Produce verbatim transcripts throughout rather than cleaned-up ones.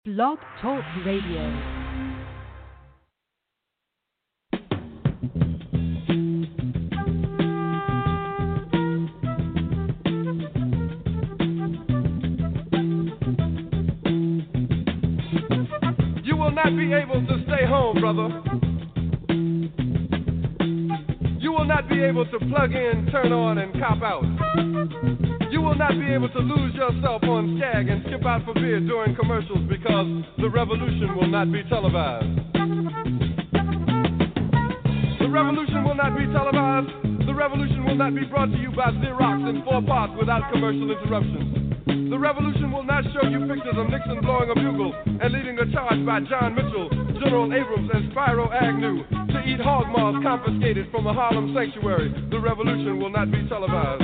Blog Talk Radio. You will not be able to stay home, brother. You will not be able to plug in, turn on, and cop out. You will not be able to lose yourself on Skag and skip out for beer during commercials because the revolution will not be televised. The revolution will not be televised. The revolution will not be brought to you by Xerox in four parts without commercial interruptions. The revolution will not show you pictures of Nixon blowing a bugle and leading a charge by John Mitchell, General Abrams, and Spyro Agnew to eat hog maws confiscated from a Harlem sanctuary. The revolution will not be televised.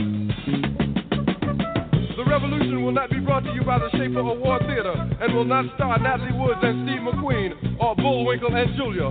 The revolution will not be brought to you by the Schaefer Award Theater and will not star Natalie Woods and Steve McQueen or Bullwinkle and Julia.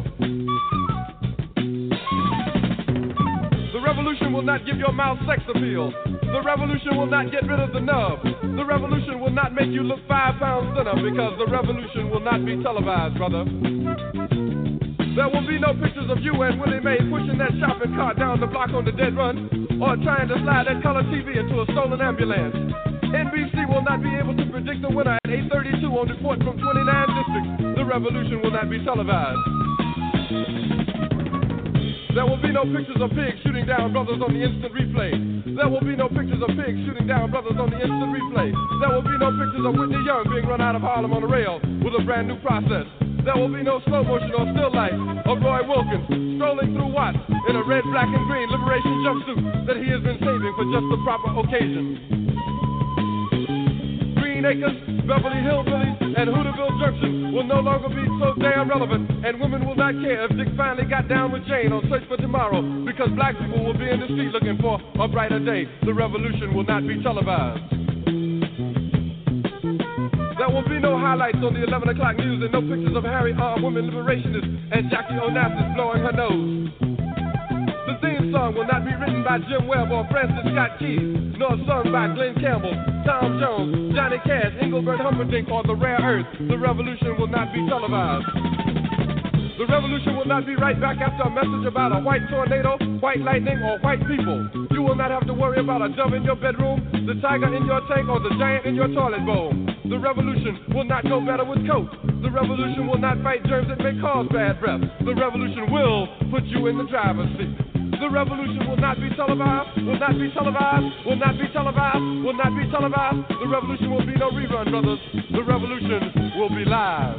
The revolution will not give your mouth sex appeal. The revolution will not get rid of the nub. The revolution will not make you look five pounds thinner because the revolution will not be televised, brother. There will be no pictures of you and Willie Mae pushing that shopping cart down the block on the dead run or trying to slide that color T V into a stolen ambulance. N B C will not be able to predict the winner at eight thirty-two on report from twenty-nine districts. The revolution will not be televised. There will be no pictures of pigs shooting down brothers on the instant replay. There will be no pictures of pigs shooting down brothers on the instant replay. There will be no pictures of Whitney Young being run out of Harlem on a rail with a brand new process. There will be no slow motion or still life of Roy Wilkins strolling through Watts in a red, black, and green liberation jumpsuit that he has been saving for just the proper occasion. Green Acres, Beverly Hillbillies, and Hooterville Junction will no longer be so damn relevant, and women will not care if Dick finally got down with Jane on Search for Tomorrow, because black people will be in the street looking for a brighter day. The revolution will not be televised. There will be no highlights on the eleven o'clock news and no pictures of Harry armed women liberationists and Jackie Onassis blowing her nose. The theme song will not be written by Jim Webb or Francis Scott Key, nor sung by Glenn Campbell, Tom Jones, Johnny Cash, Engelbert Humperdinck, or The Rare Earth. The revolution will not be televised. The revolution will not be right back after a message about a white tornado, white lightning, or white people. You will not have to worry about a dove in your bedroom, the tiger in your tank, or the giant in your toilet bowl. The revolution will not go better with Coke. The revolution will not fight germs that may cause bad breath. The revolution will put you in the driver's seat. The revolution will not be televised, will not be televised, will not be televised, will not be televised. The revolution will be no rerun, brothers. The revolution will be live.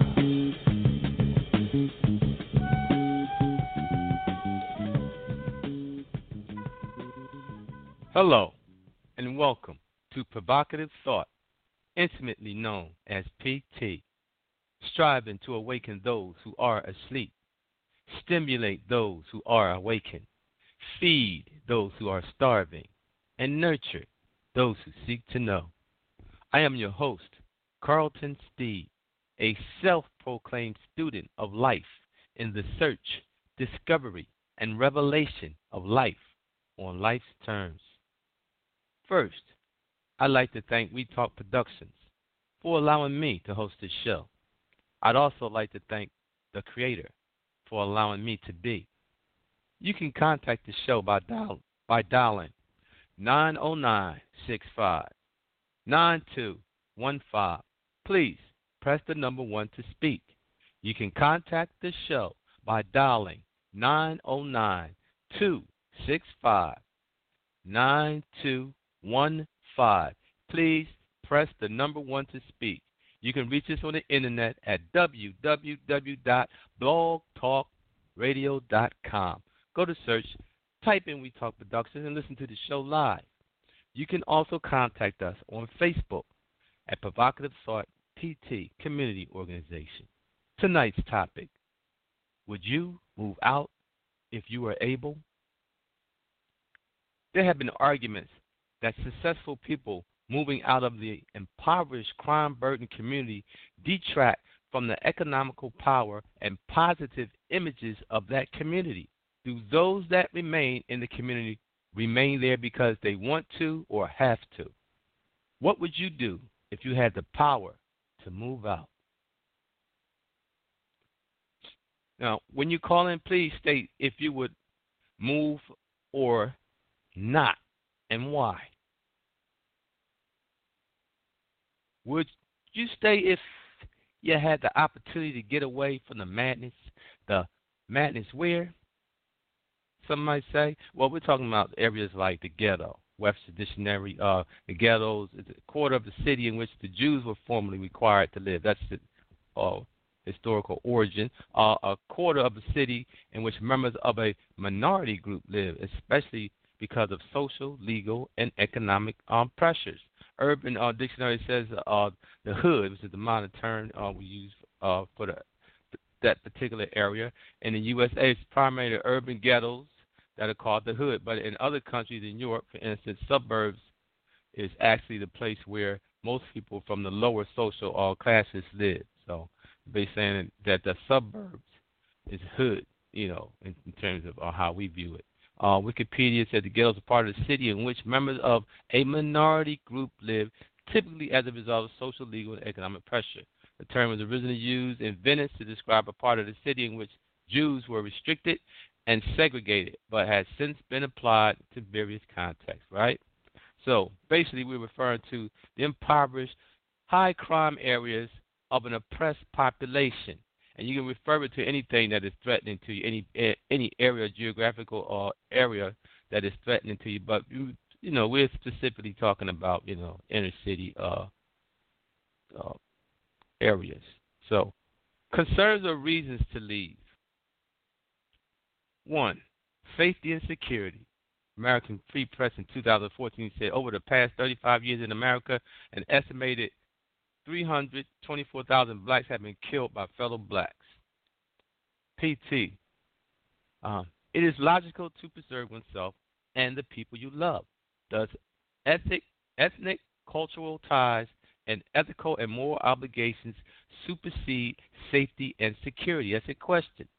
Hello, and welcome to Provocative Thought, intimately known as P T, striving to awaken those who are asleep, stimulate those who are awakened, feed those who are starving, and nurture those who seek to know. I am your host, Carlton Steed, a self-proclaimed student of life in the search, discovery, and revelation of life on life's terms. First, I'd like to thank We Talk Productions for allowing me to host this show. I'd also like to thank the creator for allowing me to be. You can contact the show by, dial, by dialing nine oh nine, six five, nine two one five. Please press the number one to speak. You can contact the show by dialing nine oh nine, two six five, nine two one five. Please press the number one to speak. You can reach us on the internet at w w w dot blog talk radio dot com. Go to search, type in We Talk Productions, and listen to the show live. You can also contact us on Facebook at Provocative Thought P T Community Organization. Tonight's topic: would you move out if you were able? There have been arguments that successful people moving out of the impoverished, crime-burdened community detract from the economical power and positive images of that community. Do those that remain in the community remain there because they want to or have to? What would you do if you had the power to move out? Now, when you call in, please state if you would move or not and why. Would you stay if you had the opportunity to get away from the madness? The madness where? Some might say. Well, we're talking about areas like the ghetto. Webster Dictionary, uh, the ghettos is a quarter of the city in which the Jews were formerly required to live. That's the uh, historical origin. Uh, a quarter of the city in which members of a minority group live, especially because of social, legal, and economic um, pressures. Urban uh, Dictionary says uh, the hood, which is the modern term uh, we use uh, for the, that particular area. In the U S A, it's primarily urban ghettos that are called the hood. But in other countries in Europe, for instance, suburbs is actually the place where most people from the lower social uh, classes live. So they're saying that the suburbs is hood, you know, in, in terms of uh, how we view it. Uh, Wikipedia said the ghetto is a part of the city in which members of a minority group live, typically as a result of social, legal, and economic pressure. The term was originally used in Venice to describe a part of the city in which Jews were restricted and segregated, but has since been applied to various contexts, right? So basically we're referring to the impoverished, high crime areas of an oppressed population. And you can refer it to anything that is threatening to you, any any area, geographical or area that is threatening to you. But, you, you know, we're specifically talking about, you know, inner city uh, uh, areas. So concerns or reasons to leave. One, safety and security. American Free Press in two thousand fourteen said over the past thirty-five years in America, an estimated three hundred twenty-four thousand blacks have been killed by fellow blacks. P T. Um, it is logical to preserve oneself and the people you love. Does ethnic, ethnic, cultural ties and ethical and moral obligations supersede safety and security? That's a question.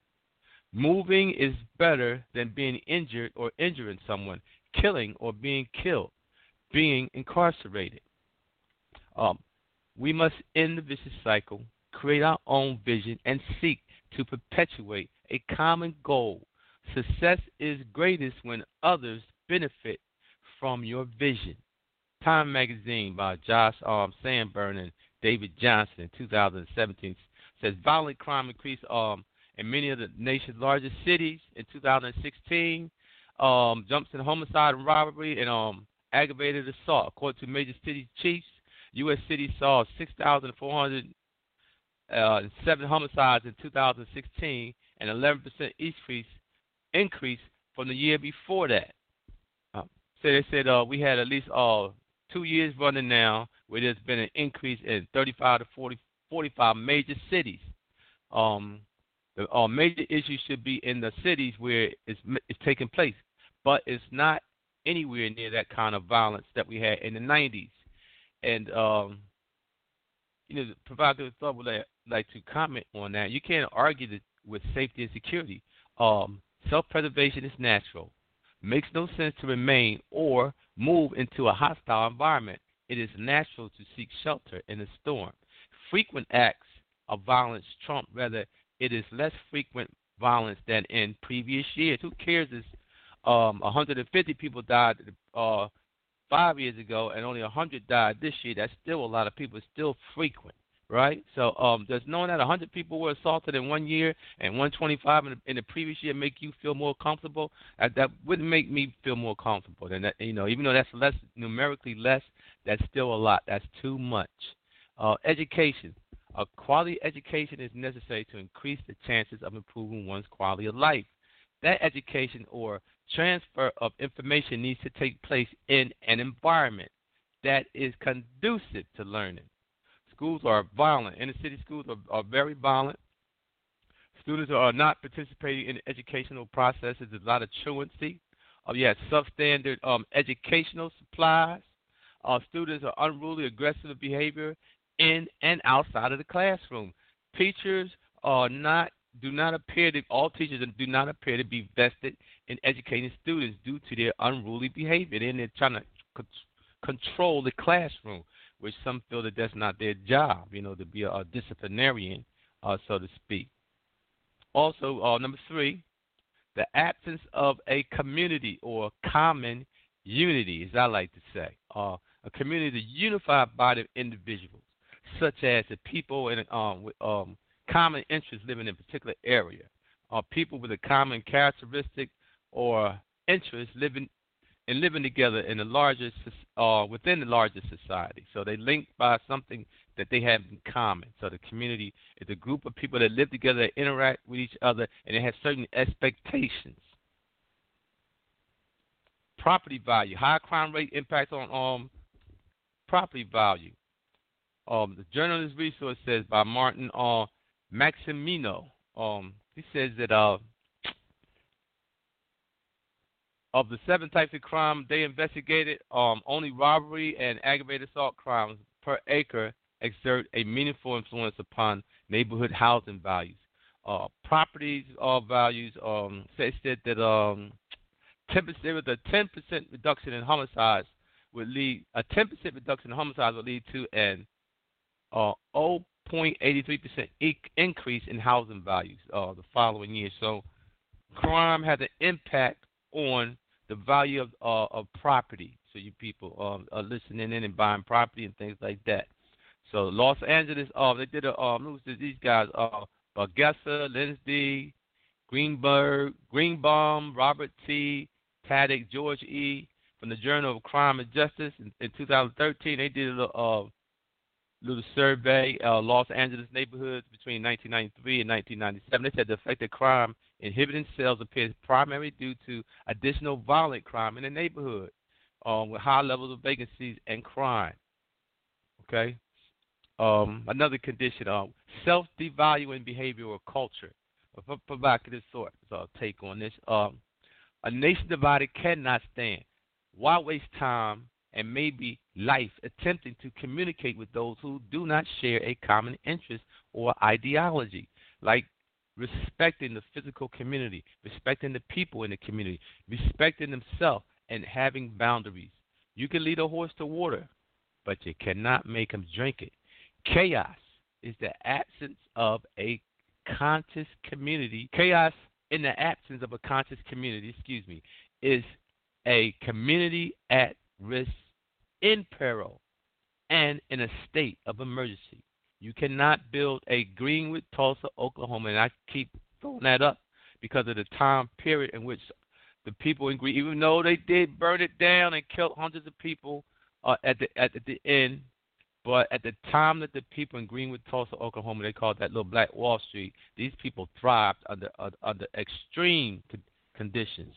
Moving is better than being injured or injuring someone, killing or being killed, being incarcerated. Um, we must end the vicious cycle, create our own vision, and seek to perpetuate a common goal. Success is greatest when others benefit from your vision. Time magazine by Josh um, Sanborn and David Johnson in two thousand seventeen says violent crime increased um, in many of the nation's largest cities in two thousand sixteen. Um, jumps in homicide and robbery and um, aggravated assault. According to major city chiefs, U S cities saw six thousand four hundred seven homicides in two thousand sixteen and eleven percent increase, increase from the year before that. Uh, so they said uh, we had at least uh, two years running now where there's been an increase in thirty-five to forty, forty-five major cities. Um, the uh, major issues should be in the cities where it's, it's taking place, but it's not anywhere near that kind of violence that we had in the nineties. And, um, you know, the provocative thought would like, like to comment on that. You can't argue that with safety and security. Um, self-preservation is natural. Makes no sense to remain or move into a hostile environment. It is natural to seek shelter in a storm. Frequent acts of violence trump rather it is less frequent violence than in previous years. Who cares if um, one hundred fifty people died uh, five years ago and only one hundred died this year? That's still a lot of people. It's still frequent, right? So um, does knowing that one hundred people were assaulted in one year and one hundred twenty-five in the, in the previous year make you feel more comfortable? That, that wouldn't make me feel more comfortable. And that, you know, even though that's less numerically less, that's still a lot. That's too much. Uh, education. A quality education is necessary to increase the chances of improving one's quality of life. That education or transfer of information needs to take place in an environment that is conducive to learning. Schools are violent. Inner city schools are, are very violent. Students are not participating in the educational processes. There's a lot of truancy. Uh, you have substandard um, educational supplies. Uh, students are unruly, aggressive behavior in and outside of the classroom. Teachers are not do not appear to all teachers do not appear to be vested in educating students due to their unruly behavior. And they're trying to c- control the classroom, which some feel that that's not their job, you know, to be a, a disciplinarian, uh, so to speak. Also, uh, number three, the absence of a community or common unity, as I like to say, uh, a community, a unified body of individuals, such as the people in, um, with um, common interests living in a particular area, or people with a common characteristic or interest living and living together in the larger, uh, within the larger society. So they linked by something that they have in common. So the community is a group of people that live together, that interact with each other, and they have certain expectations. Property value, high crime rate impacts on um property value. Um, the journalist resource says by Martin uh, Maximino. Um, he says that uh, of the seven types of crime they investigated, um, only robbery and aggravated assault crimes per acre exert a meaningful influence upon neighborhood housing values. Uh, properties uh, values um, said that um, ten percent, there was a ten percent reduction in homicides would lead a ten percent reduction in homicides would lead to an uh, zero point eight three percent e- increase in housing values uh, the following year. So crime has an impact on the value of uh, of property. So you people um, are listening in and buying property and things like that. So Los Angeles, uh, they did a um, who was these guys? Uh, Bargessa, Lindsay, Greenberg, Greenbaum, Robert T. Paddock, George E. from the Journal of Crime and Justice in, in two thousand thirteen. They did a little, uh, little survey, uh, Los Angeles neighborhoods between nineteen ninety-three and nineteen ninety-seven. They said the effect of crime inhibiting sales appears primarily due to additional violent crime in the neighborhood um, with high levels of vacancies and crime. Okay? Um, another condition, uh, self-devaluing behavior or culture. A provocative sort, so I'll take on this. Um, a nation divided cannot stand. Why waste time and maybe life attempting to communicate with those who do not share a common interest or ideology, like respecting the physical community, respecting the people in the community, respecting themselves, and having boundaries. You can lead a horse to water, but you cannot make him drink it. Chaos is the absence of a conscious community. Chaos in the absence of a conscious community, excuse me, is a community at risk, in peril, and in a state of emergency. You cannot build a Greenwood, Tulsa, Oklahoma, and I keep throwing that up because of the time period in which the people in Greenwood, even though they did burn it down and killed hundreds of people uh, at the at the end, but at the time that the people in Greenwood, Tulsa, Oklahoma, they called that little Black Wall Street, these people thrived under under, under extreme con- conditions.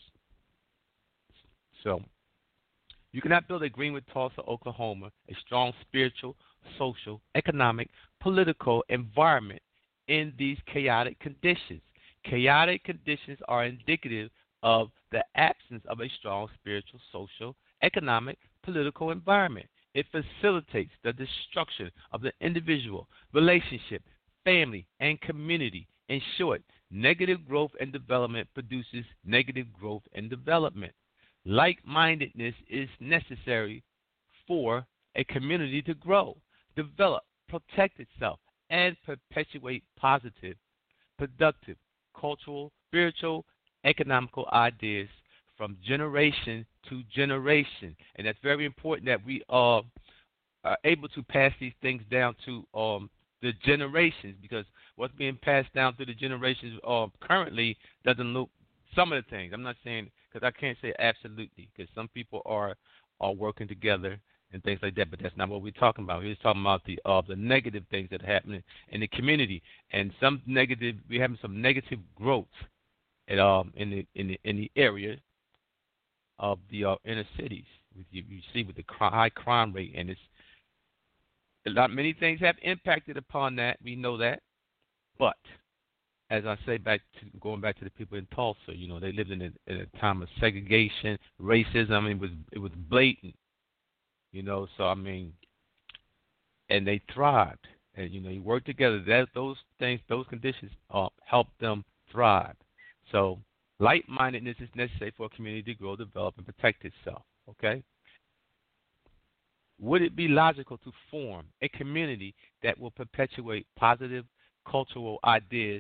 So you cannot build a Greenwood, Tulsa, Oklahoma, a strong spiritual, social, economic, political environment in these chaotic conditions. Chaotic conditions are indicative of the absence of a strong spiritual, social, economic, political environment. It facilitates the destruction of the individual, relationship, family, and community. In short, negative growth and development produces negative growth and development. Like-mindedness is necessary for a community to grow, develop, protect itself, and perpetuate positive, productive, cultural, spiritual, economical ideas from generation to generation. And that's very important that we uh, are able to pass these things down to um, the generations, because what's being passed down through the generations uh, currently doesn't look some of the things. I'm not saying, because I can't say absolutely, because some people are are working together and things like that, but that's not what we're talking about. We're just talking about the uh, the negative things that are happening in the community, and some negative. We're having some negative growth at um in the in the in the area of the uh, inner cities. You, you see with the cri- high crime rate, and it's a lot. Many things have impacted upon that. We know that, but as I say, back to, going back to the people in Tulsa, you know, they lived in a, in a time of segregation, racism. I mean, it was it was blatant, you know. So I mean, and they thrived, and you know, you work together. That those things, those conditions, uh, help them thrive. So, like-mindedness is necessary for a community to grow, develop, and protect itself. Okay. Would it be logical to form a community that will perpetuate positive cultural ideas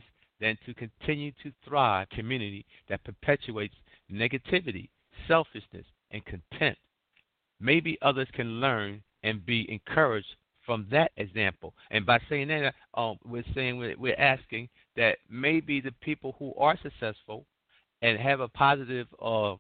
than to continue to thrive in a community that perpetuates negativity, selfishness, and contempt. Maybe others can learn and be encouraged from that example. And by saying that, um, we're saying we're, we're asking that maybe the people who are successful and have a positive uh,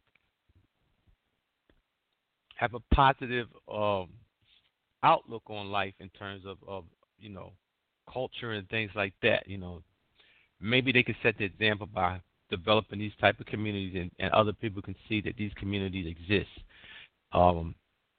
have a positive um, outlook on life in terms of, of you know culture and things like that. You know, maybe they could set the example by developing these type of communities, and, and other people can see that these communities exist. Um,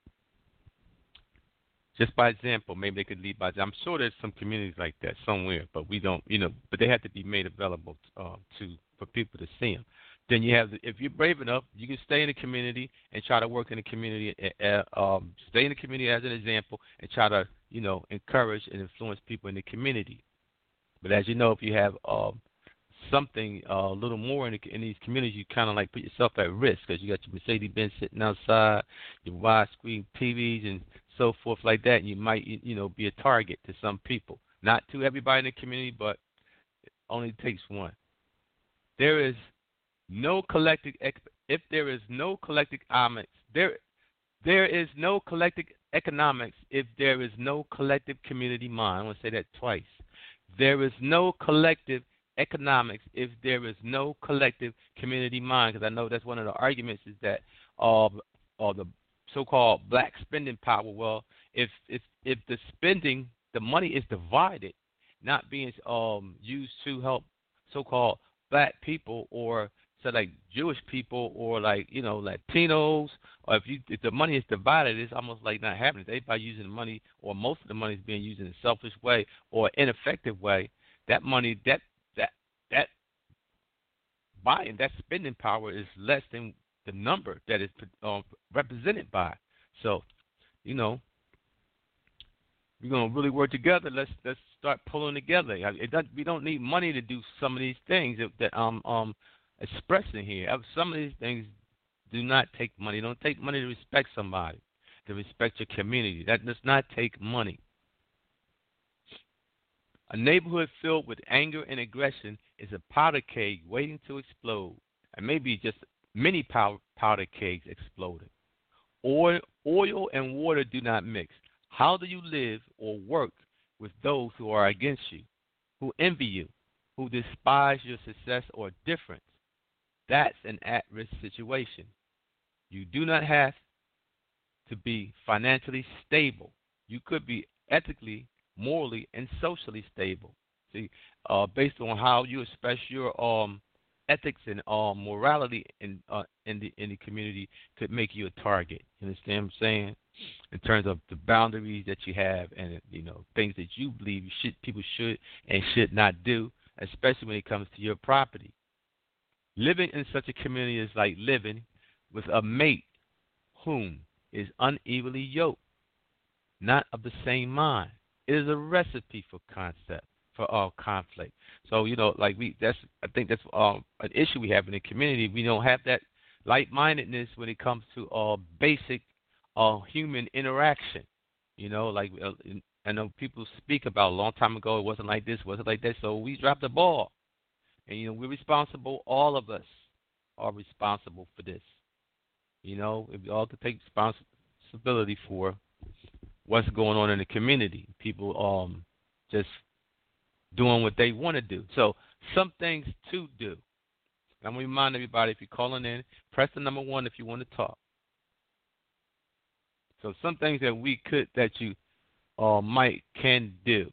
just by example, maybe they could lead by. I'm sure there's some communities like that somewhere, but we don't, you know. But they have to be made available uh, to for people to see them. Then you have, the, if you're brave enough, you can stay in the community and try to work in the community. Uh, um, stay in the community as an example and try to, you know, encourage and influence people in the community. But as you know, if you have um, something uh, a little more in, the, in these communities, you kind of like put yourself at risk because you got your Mercedes-Benz sitting outside, your widescreen T Vs and so forth like that. And you might, you know, be a target to some people. Not to everybody in the community, but it only takes one. There is no collective, if there is no collective economics, there, there is no collective economics if there is no collective community mind. I want to say that twice. There is no collective economics if there is no collective community mind, because I know that's one of the arguments is that uh, uh, the so-called black spending power. Well, if if if the spending, the money is divided, not being um, used to help so-called black people or so like Jewish people or like, you know, Latinos, or if you if the money is divided, it's almost like not happening. Everybody using the money, or most of the money is being used in a selfish way or ineffective way. That money, that that that buying, that spending power is less than the number that is uh, represented by. So, you know, we're gonna really work together. Let's let's start pulling together. It does, we don't need money to do some of these things that, that um um. expressing here. Some of these things do not take money. Don't take money to respect somebody, to respect your community. That does not take money. A neighborhood filled with anger and aggression is a powder keg waiting to explode, and maybe just many powder, powder kegs exploding. Oil, oil and water do not mix. How do you live or work with those who are against you, who envy you, who despise your success or difference? That's an at-risk situation. You do not have to be financially stable. You could be ethically, morally, and socially stable. See, uh, based on how you express your um, ethics and um, morality in uh, in the in the community could make you a target. You understand what I'm saying? In terms of the boundaries that you have and, you know, things that you believe you should people should and should not do, especially when it comes to your property. Living in such a community is like living with a mate whom is unevenly yoked, not of the same mind. It is a recipe for concept, for all conflict. So, you know, like we, that's, I think that's um, an issue we have in the community. We don't have that like-mindedness when it comes to uh, basic uh, human interaction. You know, like uh, I know people speak about a long time ago, it wasn't like this, wasn't like that, so we dropped the ball. And, you know, we're responsible. All of us are responsible for this. You know, we all have to take responsibility for what's going on in the community. People um just doing what they want to do. So some things to do. I'm going to remind everybody, if you're calling in, press the number one if you want to talk. So some things that we could, that you uh, might, can do.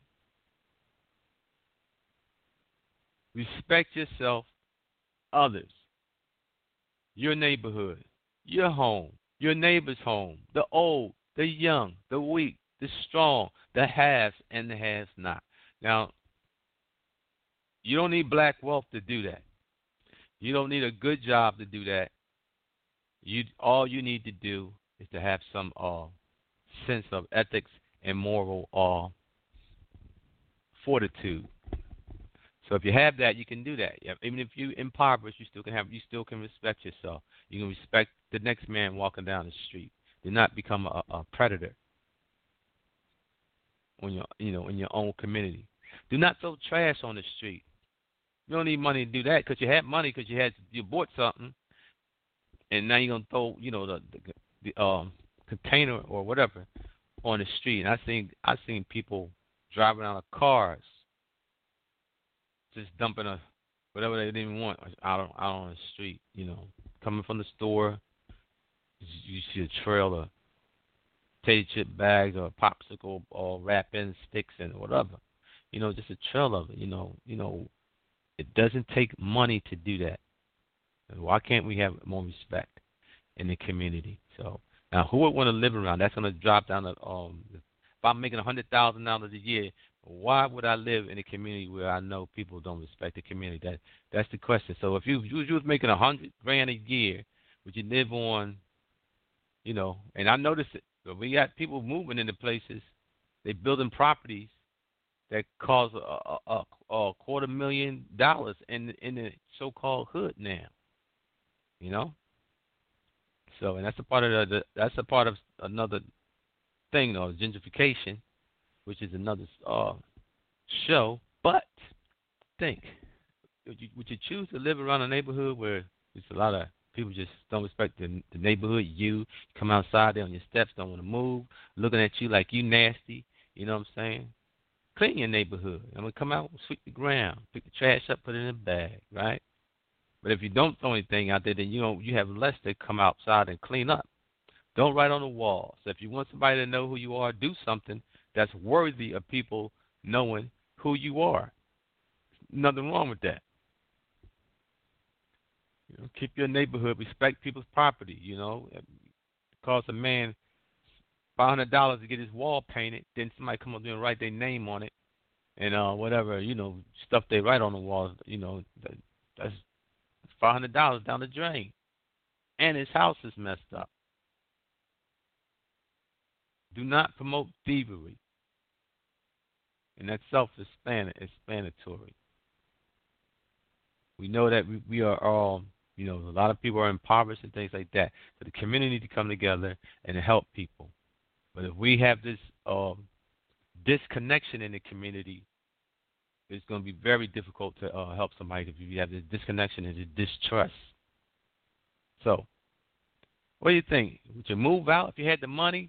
Respect yourself, others, your neighborhood, your home, your neighbor's home, the old, the young, the weak, the strong, the haves and the haves not. Now, you don't need black wealth to do that. You don't need a good job to do that. You all you need to do is to have some uh, sense of ethics and moral uh, fortitude. So if you have that, you can do that. Even if you impoverished, you still can have. You still can respect yourself. You can respect the next man walking down the street. Do not become a, a predator on your, you know, in your own community. Do not throw trash on the street. You don't need money to do that because you had money because you had you bought something, and now you're gonna throw you know the the, the um container or whatever on the street. And I seen I seen people driving out of cars, just dumping a whatever they didn't even want out on, out on the street. You know, coming from the store, you see a trail of potato chip bags or popsicle or wrapping sticks and whatever. You know, just a trail of it. You know, you know, it doesn't take money to do that. And why can't we have more respect in the community? So now, who would want to live around? That's going to drop down to um. If I'm making a hundred thousand dollars a year, why would I live in a community where I know people don't respect the community? That that's the question. So if you you, you was making a hundred grand a year, would you live on? You know, and I noticed it. We got people moving into places. They building properties that cost a, a, a, a quarter million dollars in in the so-called hood now. You know, so and that's a part of the, the that's a part of another thing, though, gentrification, which is another uh, show. But think, would you, would you choose to live around a neighborhood where there's a lot of people just don't respect the, the neighborhood? You come outside, they're on your steps, don't want to move, looking at you like you nasty. You know what I'm saying? Clean your neighborhood. I'm going to come out, sweep the ground, pick the trash up, put it in a bag, right? But if you don't throw anything out there, then you don't, you have less to come outside and clean up. Don't write on the walls. So if you want somebody to know who you are, do something that's worthy of people knowing who you are. Nothing wrong with that. You know, keep your neighborhood, respect people's property. You know, it costs a man five hundred dollars to get his wall painted. Then somebody come up there and write their name on it, and uh, whatever you know stuff they write on the walls. You know, that, that's five hundred dollars down the drain, and his house is messed up. Do not promote thievery, and that's self-explanatory. We know that we, we are all, you know, a lot of people are impoverished and things like that. So the community need to come together and help people. But if we have this um, disconnection in the community, it's going to be very difficult to uh, help somebody if you have this disconnection and this distrust. So, what do you think? Would you move out if you had the money?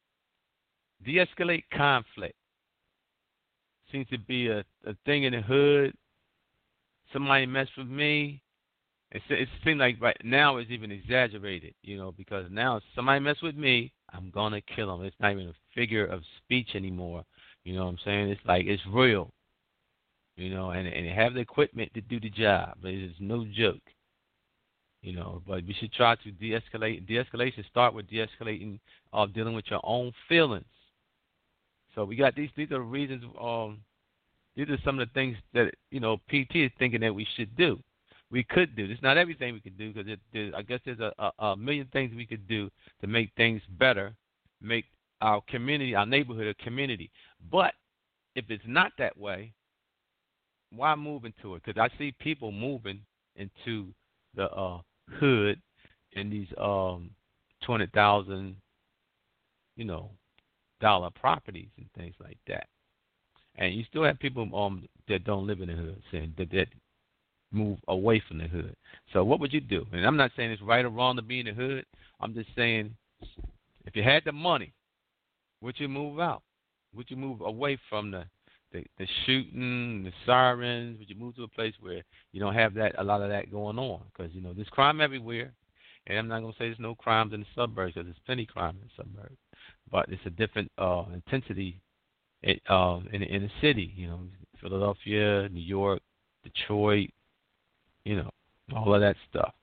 De-escalate conflict. Seems to be a, a thing in the hood. Somebody messed with me. It, it seems like right now it's even exaggerated, you know, because now if somebody messed with me, I'm going to kill them. It's not even a figure of speech anymore. You know what I'm saying? It's like it's real, you know, and, and they have the equipment to do the job. It's no joke, you know, but we should try to de-escalate. De-escalation start with de-escalating of uh, dealing with your own feelings. So we got these. These are the reasons. Um, these are some of the things that you know P T is thinking that we should do. We could do. It's not everything we could do because I guess there's a, a, a million things we could do to make things better, make our community, our neighborhood, a community. But if it's not that way, why move into it? Because I see people moving into the uh, hood in these um, twenty thousand, you know. dollar properties and things like that, and you still have people um that don't live in the hood, saying that that move away from the hood. So what would you do? And I'm not saying it's right or wrong to be in the hood. I'm just saying if you had the money, would you move out? Would you move away from the the, the shooting, the sirens? Would you move to a place where you don't have that a lot of that going on? Because you know there's crime everywhere, and I'm not gonna say there's no crimes in the suburbs because there's plenty of crime in the suburbs. But it's a different uh, intensity in, uh, in, in the city, you know, Philadelphia, New York, Detroit, you know, all of that stuff.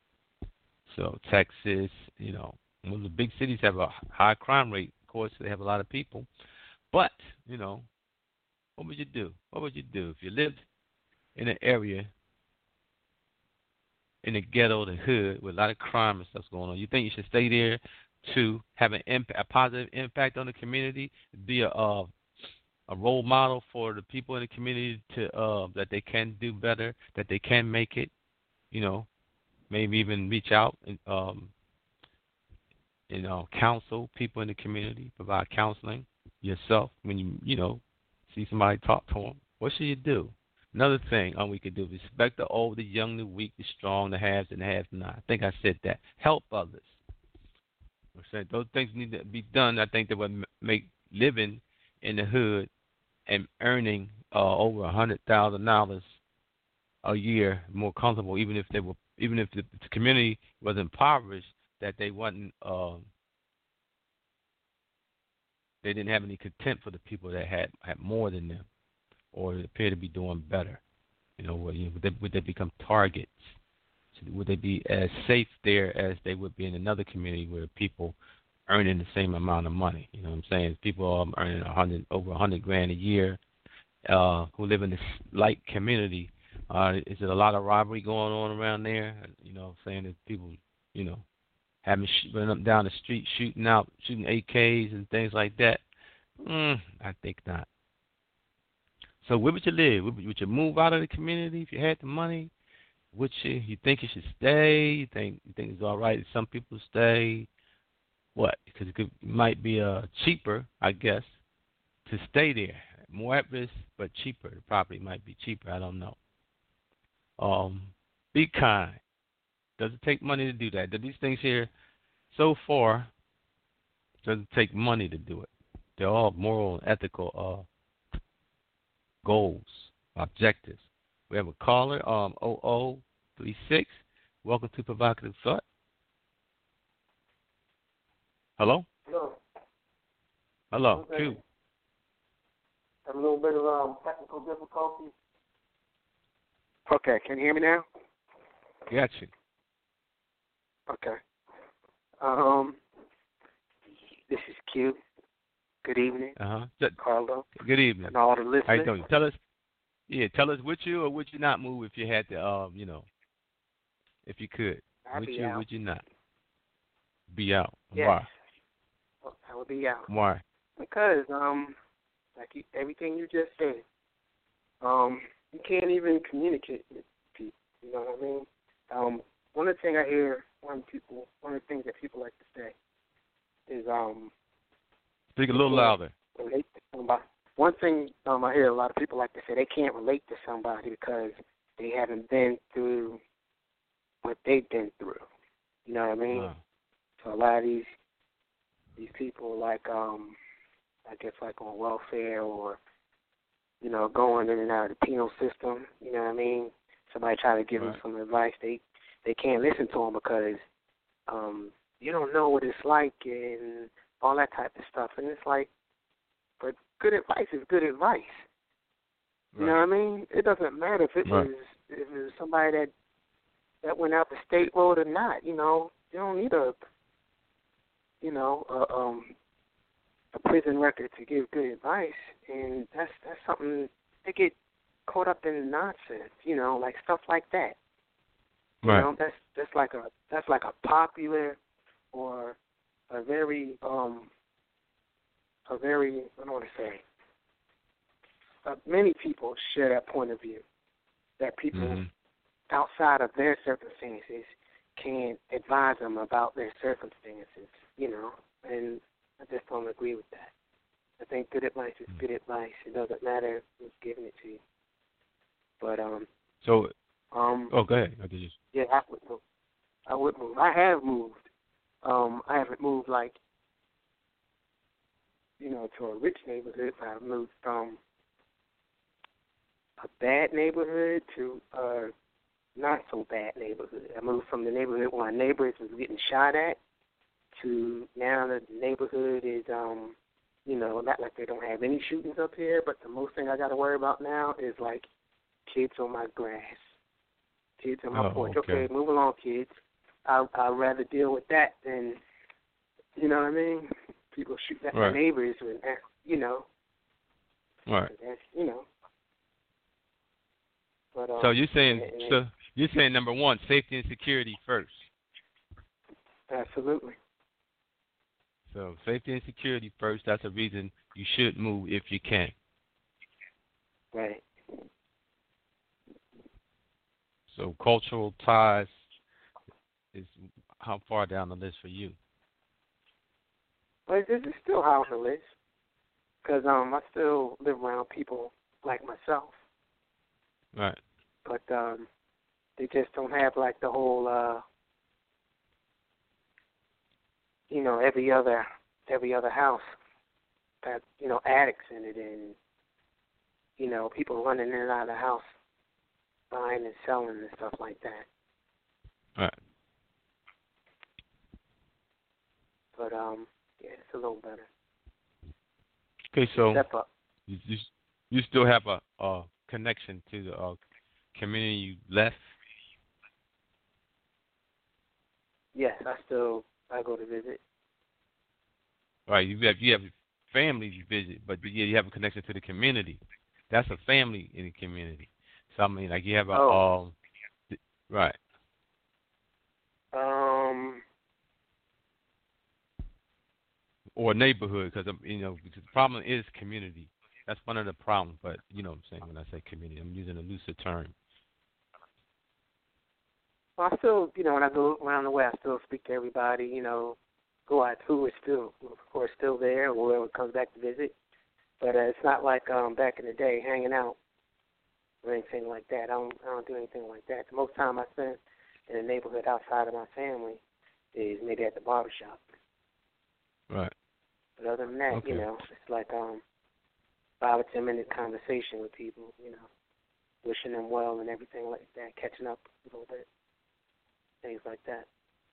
So Texas, you know, well, the big cities have a high crime rate, of course, they have a lot of people. But, you know, what would you do? What would you do if you lived in an area, in the ghetto, the hood, with a lot of crime and stuff going on? You think you should stay there to have an imp- a positive impact on the community, be a uh, a role model for the people in the community to uh, that they can do better, that they can make it, you know, maybe even reach out and um, you know, counsel people in the community, provide counseling yourself when you you know see somebody, talk to them. What should you do? Another thing um, we could do: respect the old, the young, the weak, the strong, the haves and the have-not. I think I said that. Help others. I said those things need to be done. I think that would m- make living in the hood and earning uh, over a hundred thousand dollars a year more comfortable, even if they were, even if the, the community was impoverished, that they wasn't, um, they didn't have any contempt for the people that had had more than them, or appear to be doing better. You know, would, you know, would, they, would they become targets? Would they be as safe there as they would be in another community where people earning the same amount of money? You know what I'm saying? People um, earning a hundred over a hundred grand a year, uh, who live in this light community. Uh, is it a lot of robbery going on around there? You know, saying that people, you know, having sh- running up down the street, shooting out, shooting A Ks and things like that. Mm, I think not. So where would you live? Would, would you move out of the community if you had the money? Would you? You think you should stay? You think you think it's all right if some people stay? What? Because it could, might be uh, cheaper, I guess, to stay there. More at risk, but cheaper. The property might be cheaper. I don't know. Um, be kind. Does it take money to do that? Do these things here, so far, doesn't take money to do it. They're all moral and ethical uh, goals, objectives. We have a caller, um, oh oh three six. Welcome to Provocative Thought. Hello? Hello. Hello, Okay. Q. Have a little bit of um, technical difficulty. Okay, can you hear me now? Got you. Okay. Um, this is Q. Good evening, Uh huh. Carlo, Good evening. and all the listeners. How you doing? Tell us. Yeah, tell us, would you or would you not move if you had to, um, you know, if you could? I'd Would be you or out. would you not? Be out. Yes. Why? I would be out. Why? Because, um, like you, everything you just said, um, you can't even communicate with people. You know what I mean? Um, one of the things I hear, one people, one of the things that people like to say is, um, Speak a little louder. relate to somebody. One thing um, I hear a lot of people like to say, they can't relate to somebody because they haven't been through what they've been through. You know what I mean? Uh, So a lot of these these people, like um, I guess like on welfare or you know going in and out of the penal system. You know what I mean? Somebody try to give right. them some advice, they they can't listen to them because um, you don't know what it's like and all that type of stuff. And it's like, but good advice is good advice. You Right. know what I mean? It doesn't matter if it Right. was if it was somebody that that went out the state road or not. You know, you don't need a you know a, um, a prison record to give good advice, and that's that's something they get caught up in nonsense. You know, like stuff like that. You Right. know, that's that's like a that's like a popular or a very um a very what do I want to say? Uh, many people share that point of view that people Mm-hmm. outside of their circumstances can't advise them about their circumstances. You know, and I just don't agree with that. I think good advice is good advice. It doesn't matter who's giving it to you. But um So, um oh, go ahead. Okay, just. yeah, I would move. I would move. I have moved. Um, I haven't moved like, you know, to a rich neighborhood. I've moved from a bad neighborhood to a not so bad neighborhood. I moved from the neighborhood where my neighbors was getting shot at to now the neighborhood is, um, you know, not like they don't have any shootings up here, but the most thing I got to worry about now is like kids on my grass, kids on my Oh, porch. okay. Okay, move along, kids. I I'd rather deal with that than, you know what I mean? People shooting at Right. my neighbors, and you know, Right. that's you know. But, uh, So you're saying, and, and so you're saying number one, safety and security first. absolutely. So safety and security first. That's a reason you should move if you can. Right. So cultural ties is how far down the list for you? But this is still high on the list because um, I still live around people like myself. Right. But um, they just don't have like the whole, uh, you know, every other every other house that, you know, attics in it, and, you know, people running in and out of the house, buying and selling and stuff like that. Right. But um, yeah, it's a little better. Okay, so Step up. you you, you still have a, a connection to the uh, community you left? Yes, I still I go to visit. Right. You have you have family you visit, but yeah, you have a connection to the community. That's a family in the community. So I mean, like you have a Oh. um, th- right. Um. Or a neighborhood, because you know because the problem is community. That's one of the problems. But you know what I'm saying when I say community, I'm using a looser term. Well, I still, you know, when I go around the way, I still speak to everybody. You know, go out who is still, of course, still there, or whoever comes back to visit. But uh, it's not like um back in the day, hanging out or anything like that. I don't, I don't do anything like that. The most time I spend in a neighborhood outside of my family is maybe at the barbershop. Right. But other than that, Okay. you know, it's like um five or ten minute conversation with people, you know, wishing them well and everything like that, catching up a little bit, things like that.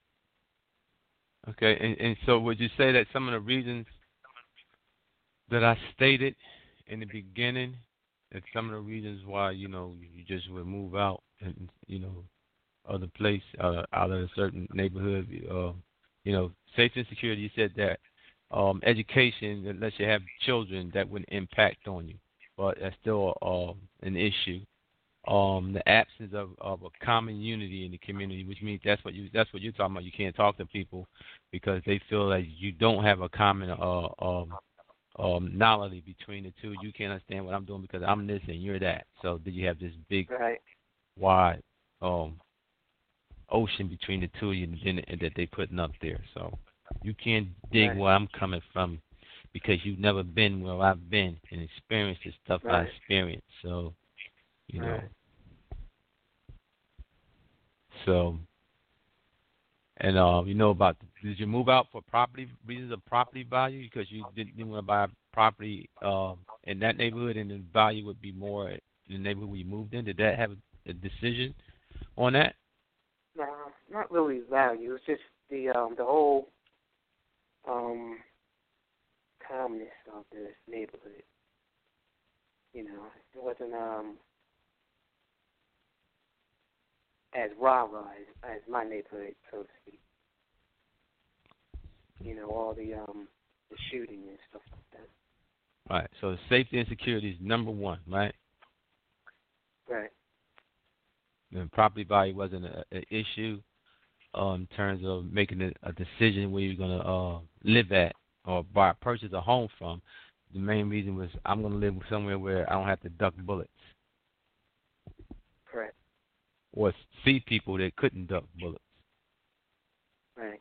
Okay. And and so would you say that some of the reasons that I stated in the beginning, that some of the reasons why you know you just would move out and you know other place uh, out of a certain neighborhood, uh, you know, safety and security. You said that um, education, unless you have children, that wouldn't impact on you, but that's still uh, an issue. Um, the absence of, of a common unity in the community, which means that's what you that's what you're talking about. You can't talk to people because they feel like you don't have a common uh, um, um, knowledge between the two. You can't understand what I'm doing because I'm this and you're that. So then you have this big, Right. wide um, ocean between the two of you and, and that they putting up there. So you can't dig Right. where I'm coming from because you've never been where I've been and experienced the stuff I Right. experienced. So, you know, Right. so, and uh, you know about, did you move out for property reasons of property value because you didn't, didn't want to buy property um, in that neighborhood and the value would be more in the neighborhood where you moved in? Did that have a, a decision on that? No, not really value. It's just the um the whole um calmness of this neighborhood. You know, it wasn't um as rah-rah as, as my neighborhood, so to speak. You know, all the um the shooting and stuff like that. Right. So safety and security is number one, right? Right. The property value wasn't an issue uh, in terms of making a, a decision where you're going to uh, live at or buy, purchase a home from. The main reason was I'm going to live somewhere where I don't have to duck bullets Correct. or see people that couldn't duck bullets. Right.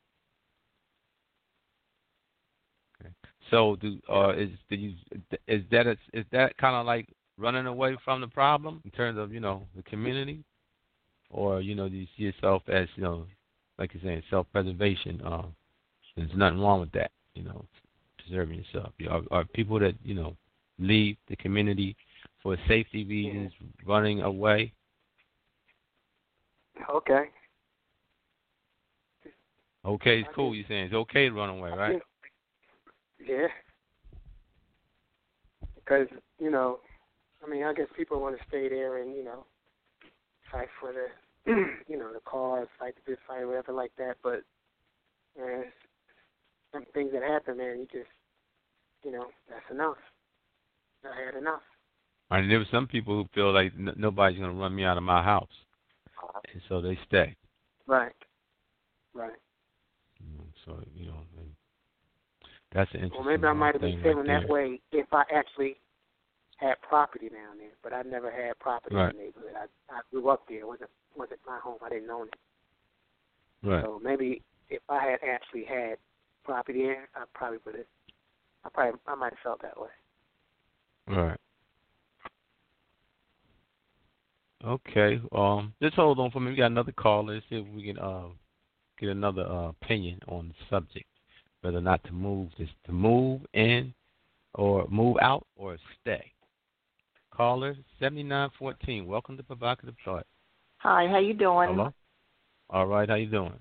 Okay. So, do uh, is do you is that a, is that kind of like running away from the problem in terms of you know the community, or you know do you see yourself as you know like you're saying self-preservation? Uh, there's nothing wrong with that, you know, preserving yourself. You are, are people that you know leave the community for safety reasons, Yeah. running away. Okay. Okay, it's I cool. do. You're saying it's okay to run away, right? Yeah. Because, you know, I mean, I guess people want to stay there and, you know, fight for the, you know, the cause, fight the good fight, whatever like that. But, man, some things that happen, man, you just, you know, that's enough. I had enough. And there were some people who feel like n- nobody's going to run me out of my house, and so they stay. Right. Right. Mm, So you know, and that's an interesting Well, maybe I might have been thing feeling right that there. way if I actually had property down there, but I never had property Right. in the neighborhood. I, I grew up there. It wasn't wasn't my home. I didn't own it. Right. So maybe if I had actually had property there, I probably would have. I probably I might have felt that way. Right. Okay. Um, just hold on for me. We got another caller. Let's see if we can uh, get another uh, opinion on the subject, whether or not to move this, to move in or move out or stay. Caller seventy-nine fourteen. Welcome to Provocative Thought. Hi, how you doing? Hello. All right. How you doing?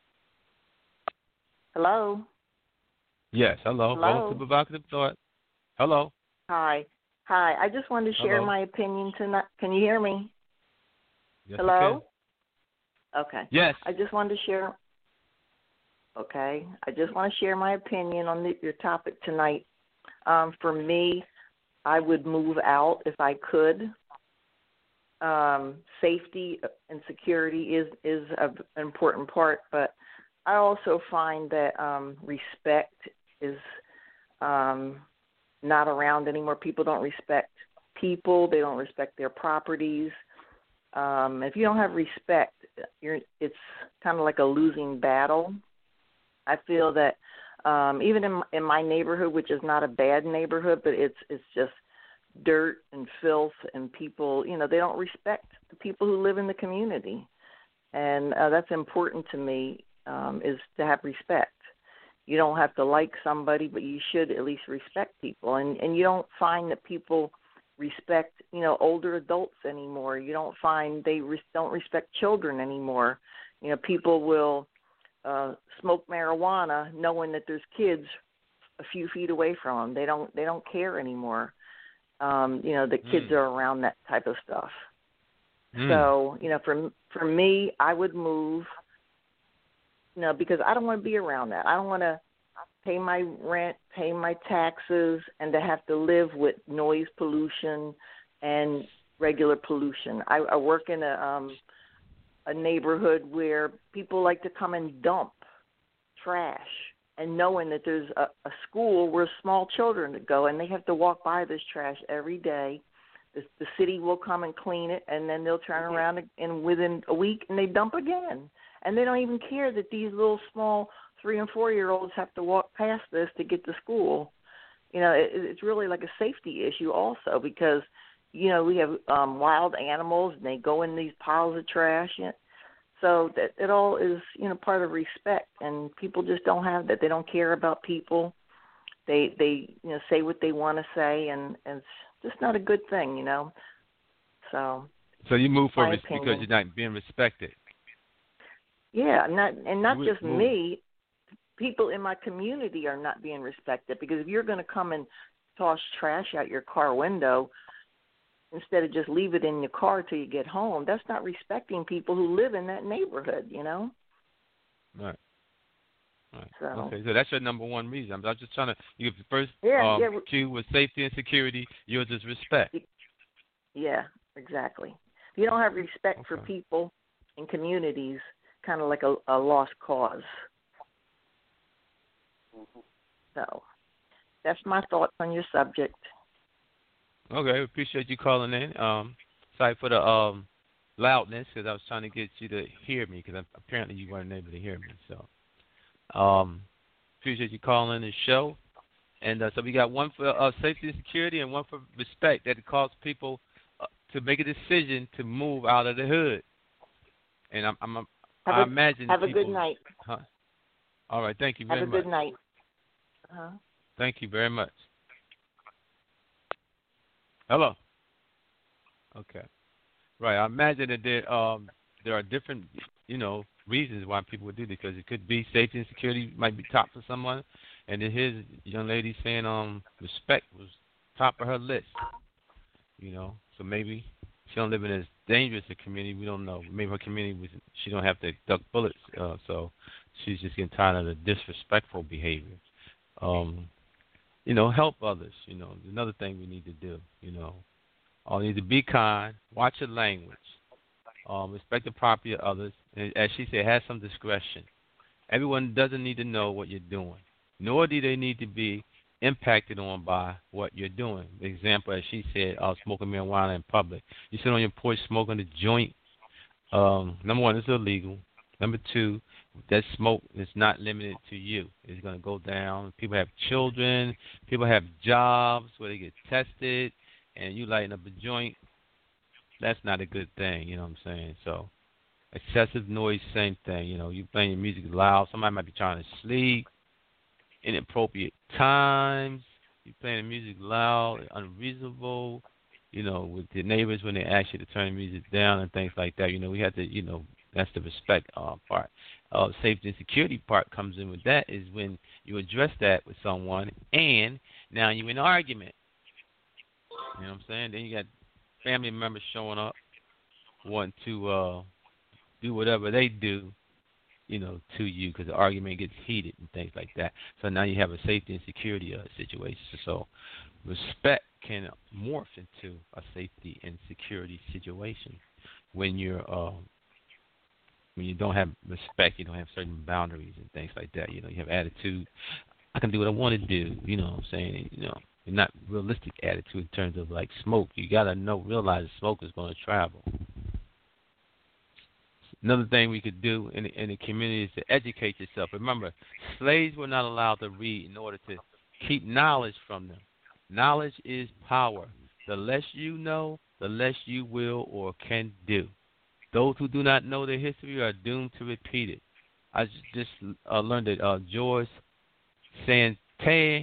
Hello. Yes. Hello. Hello. Welcome to Provocative Thought. Hello. Hi. Hi. I just wanted to share Hello. my opinion tonight. Can you hear me? Yes, Hello. Okay. Yes. I just wanted to share. Okay. I just want to share my opinion on the, your topic tonight. Um, for me, I would move out if I could. Um, safety and security is is a, an important part, but I also find that um, respect is um, not around anymore. People don't respect people. They don't respect their properties. Um, if you don't have respect, you're, it's kind of like a losing battle. I feel that um, even in, in my neighborhood, which is not a bad neighborhood, but it's it's just dirt and filth and people, you know, they don't respect the people who live in the community. And uh, that's important to me, um, is to have respect. You don't have to like somebody, but you should at least respect people. And, and you don't find that people respect, you know, older adults anymore. You don't find they re- don't respect children anymore. You know, people will uh, smoke marijuana knowing that there's kids a few feet away from them. They don't they don't care anymore. Um, you know, the kids Mm. are around that type of stuff. Mm. So, you know, for for me, I would move, you know, because I don't want to be around that. I don't want to pay my rent, pay my taxes, and to have to live with noise pollution and regular pollution. I, I work in a um, a neighborhood where people like to come and dump trash, and knowing that there's a, a school where small children go, and they have to walk by this trash every day. The, the city will come and clean it, and then they'll turn around and, and within a week, and they dump again. And they don't even care that these little small three- and four-year-olds have to walk past this to get to school. You know, it, it's really like a safety issue also, because, you know, we have um, wild animals, and they go in these piles of trash. So that it all is, you know, part of respect, and people just don't have that. They don't care about people. They, they you know, say what they want to say, and, and it's just not a good thing, you know. So. So you move for my res- because you're not being respected. Yeah, not and not You just move. me. People in my community are not being respected, because if you're going to come and toss trash out your car window instead of just leave it in your car till you get home, that's not respecting people who live in that neighborhood, you know? Right. Right. So. Okay, so that's your number one reason. I'm just trying to. You have the first Yeah, um, yeah. cue was safety and security. Yours is respect. Yeah, exactly. If you don't have respect Okay. for people and communities, kind of like a, a lost cause. So that's my thoughts on your subject. Okay, appreciate you calling in. Um, sorry for the um loudness, because I was trying to get you to hear me, because apparently you weren't able to hear me. So, um, appreciate you calling the show. And uh, so we got one for uh, safety and security, and one for respect, that it calls people uh, to make a decision to move out of the hood. And I'm, I'm, Have I a, imagine have people, a good night. Huh? All right, thank you Have very a much. good night. Uh-huh. Thank you very much. Hello. Okay. Right. I imagine that there um there are different, you know, reasons why people would do this, because it could be safety and security might be top for someone, and then here's young lady saying um respect was top of her list. You know, so maybe she don't live in as dangerous a community. We don't know. Maybe her community was she don't have to duck bullets, uh, so she's just getting tired of the disrespectful behavior. Um, you know, help others. You know, another thing we need to do. You know, all need to be kind, watch your language, um, respect the property of others, and as she said, have some discretion. Everyone doesn't need to know what you're doing, nor do they need to be impacted on by what you're doing. The example, as she said, uh, smoking marijuana in public. You sit on your porch smoking a joint. Um, number one, it's illegal. Number two, that smoke is not limited to you. It's going to go down. People have children. People have jobs where they get tested, and you lighting up a joint. that's not a good thing. You know what I'm saying? So excessive noise, same thing. You know, you playing your music loud. Somebody might be trying to sleep. Inappropriate times. You playing the music loud, unreasonable. You know, with the neighbors when they ask you to turn the music down and things like that. You know, we have to. You know, that's the respect uh, part. Uh, safety and security part comes in with that is when you address that with someone, and now you're in an argument. You know what I'm saying? Then you got family members showing up, wanting to uh, do whatever they do, you know, to you because the argument gets heated and things like that. So now you have a safety and security uh, situation. So respect can morph into a safety and security situation when you're um, when you don't have respect, you don't have certain boundaries and things like that. You know, you have attitude. I can do what I want to do. You know what I'm saying? You know, not realistic attitude in terms of like smoke. You got to know, realize smoke is going to travel. Another thing we could do in the, in the community is to educate yourself. Remember, slaves were not allowed to read in order to keep knowledge from them. Knowledge is power. The less you know, the less you will or can do. Those who do not know their history are doomed to repeat it. I just uh, learned that uh, George Santayana,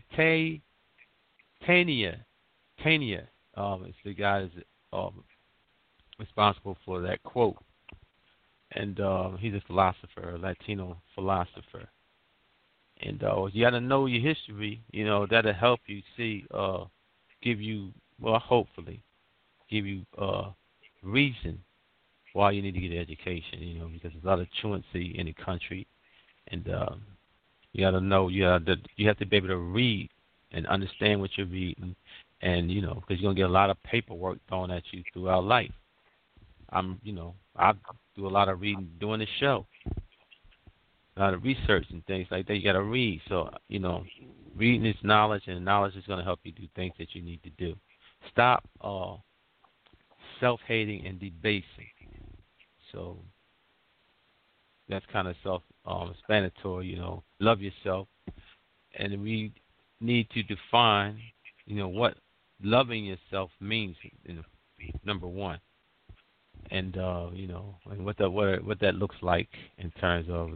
Tania, Tania, um, is the guy that's um, responsible for that quote. And uh, he's a philosopher, a Latino philosopher. And uh, you got to know your history. You know, that'll help you see, uh, give you, well, hopefully, give you uh, reason why you need to get an education, you know, because there's a lot of truancy in the country. And um, you got to know, you have to, you have to be able to read and understand what you're reading. And, you know, because you're going to get a lot of paperwork thrown at you throughout life. I'm, you know, I do a lot of reading doing the show, a lot of research and things like that. You got to read. So, you know, reading is knowledge, and knowledge is going to help you do things that you need to do. Stop uh, self-hating and debasing. So that's kind of self-explanatory, um, you know. Love yourself. And we need to define, you know, what loving yourself means, you know, number one. And, uh, you know, and what, the, what, what that looks like in terms of,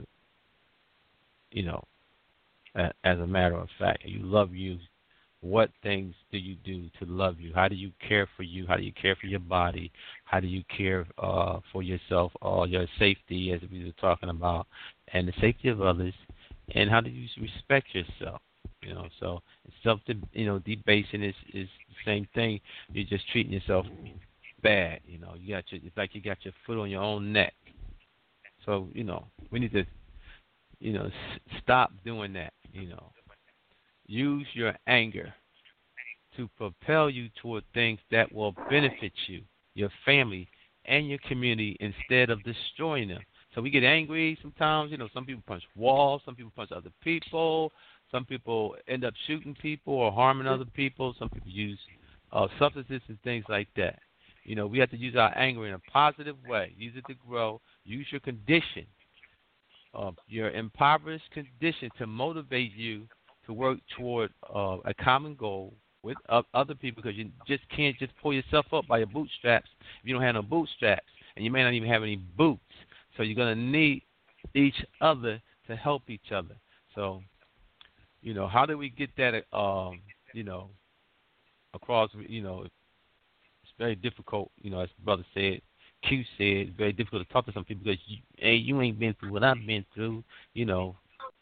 you know, as a matter of fact. You love you. What things do you do to love you? How do you care for you? How do you care for your body? How do you care uh, for yourself, or your safety, as we were talking about, and the safety of others? And how do you respect yourself? You know, so self, you know, debasing is is the same thing. You're just treating yourself bad. You know, you got your, it's like you got your foot on your own neck. So, you know, we need to, you know, s- stop doing that. You know. Use your anger to propel you toward things that will benefit you, your family, and your community instead of destroying them. So we get angry sometimes. You know, some people punch walls, some people punch other people, some people end up shooting people or harming other people. Some people use uh, substances and things like that. You know, we have to use our anger in a positive way. Use it to grow. Use your condition, uh, your impoverished condition, to motivate you to work toward uh, a common goal with uh, other people, because you just can't just pull yourself up by your bootstraps if you don't have no bootstraps, and you may not even have any boots. So you're going to need each other to help each other. So, you know, how do we get that, um, you know, across, you know, it's very difficult, you know, as brother said, Q said, it's very difficult to talk to some people because, you, hey, you ain't been through what I've been through, you know,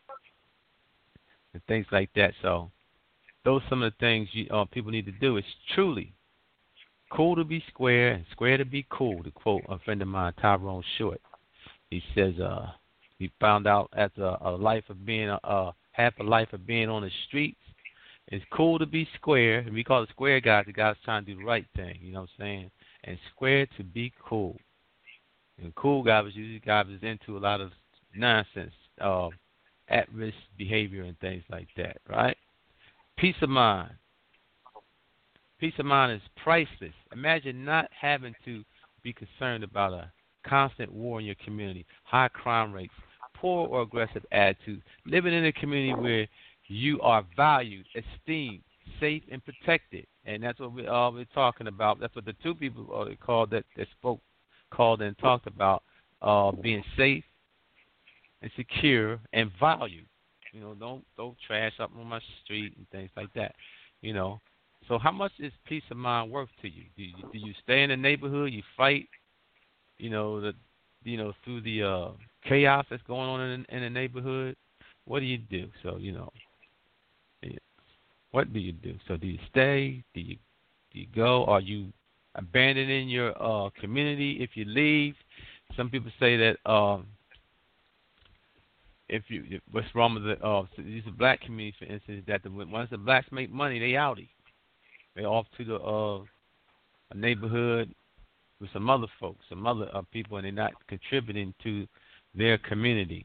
and things like that. So those are some of the things you, uh, people need to do. It's truly cool to be square and square to be cool, to quote a friend of mine, Tyrone Short. He says uh, he found out after a life of being, uh, half a life of being on the streets, it's cool to be square. And we call it square guys, the guys trying to do the right thing, you know what I'm saying? And square to be cool. And cool guys usually guys is into a lot of nonsense, uh, at-risk behavior and things like that, right? Peace of mind. Peace of mind is priceless. Imagine not having to be concerned about a constant war in your community, high crime rates, poor or aggressive attitudes, living in a community where you are valued, esteemed, safe and protected, and that's what we all we're talking about. That's what the two people uh, called that that spoke called and talked about uh, being safe and secure and valued. You know, don't don't trash up on my street and things like that. You know, so how much is peace of mind worth to you? Do you, do you stay in the neighborhood? You fight? You know the you know through the uh, chaos that's going on in, in the neighborhood. What do you do? So you know. What do you do? So do you stay? Do you do you go? Are you abandoning your uh, community if you leave? Some people say that um, if you if, what's wrong with the uh, so these are black communities, for instance, that the, once the blacks make money, they outie. They off to the uh, a neighborhood with some other folks, some other uh, people, and they're not contributing to their community.